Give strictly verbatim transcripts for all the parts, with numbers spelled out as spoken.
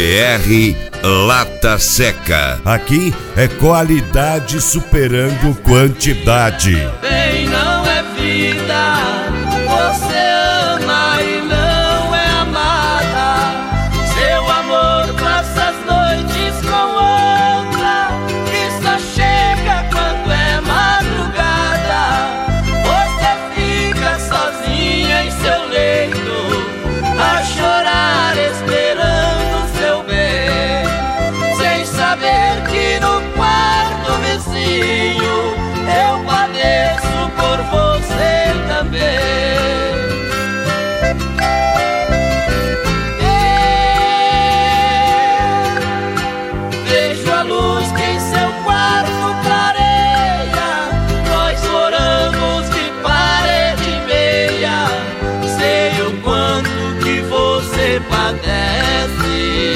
R Lata Seca. Aqui é qualidade superando quantidade. Bem, não é vida, você ama e não é amada. Seu amor passa as noites com outra e só chega quando é madrugada. Você fica sozinha em seu leito a chorar esperando seu bem, sem saber que no quarto vizinho eu padeço por você também. Eu vejo a luz que em seu quarto clareia, nós moramos de parede e meia. Sei o quanto que você padece.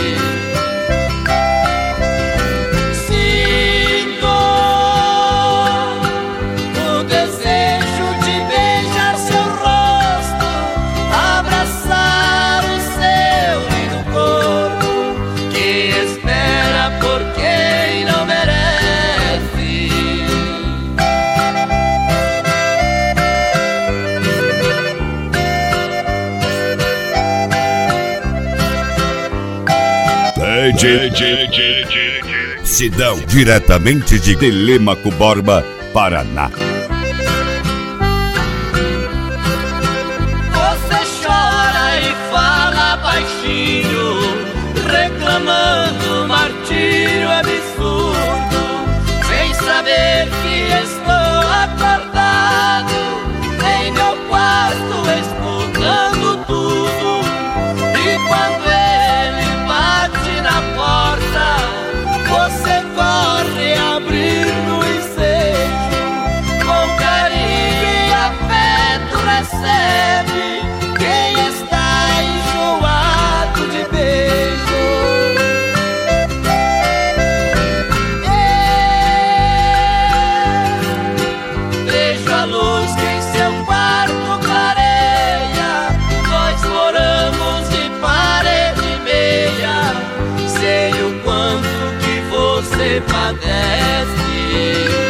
Sidão, diretamente de Telêmaco Borba, Paraná. Você chora e fala baixinho, reclamando martírio absurdo, sem saber que estou acordado em meu quarto escutando tudo. E quando ele bate na porta, você corre a abrir no ensejo, com carinho e afeto recebe quem está enjoado de beijo. Eu vejo a luz que em seu quarto clareia, nós moramos de parede e meia. Sei o quanto que você padece.